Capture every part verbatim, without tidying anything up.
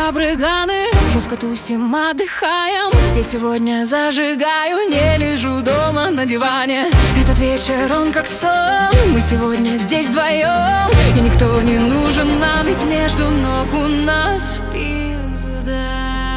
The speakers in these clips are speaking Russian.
обрыганы, жестко тусим, отдыхаем. Я сегодня зажигаю, не лежу дома на диване. Этот вечер, он как сон, мы сегодня здесь вдвоем. И никто не нужен нам, ведь между ног у нас пизда.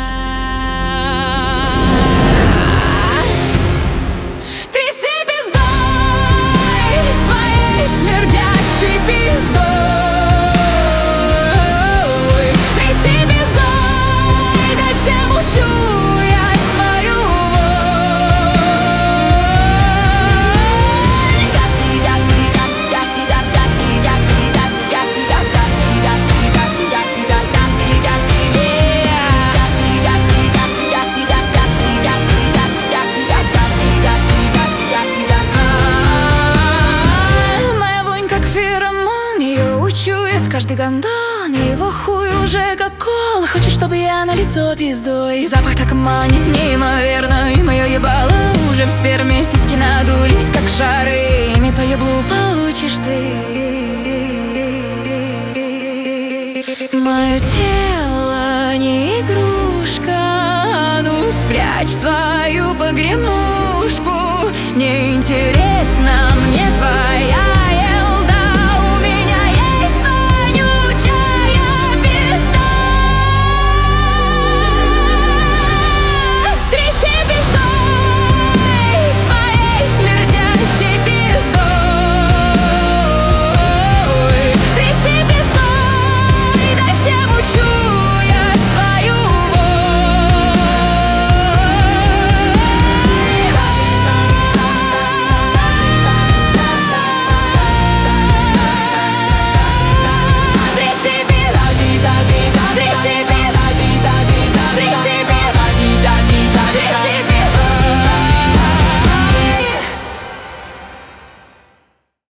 Каждый гондон, его хуй уже как кол. Хочет, чтобы я на лицо пиздой. Запах так манит неимоверно, и мое ебало уже в сперме. Сиськи надулись, как шары, ими по еблу получишь ты. Мое тело не игрушка, ну спрячь свою погремушку. Неинтересно мне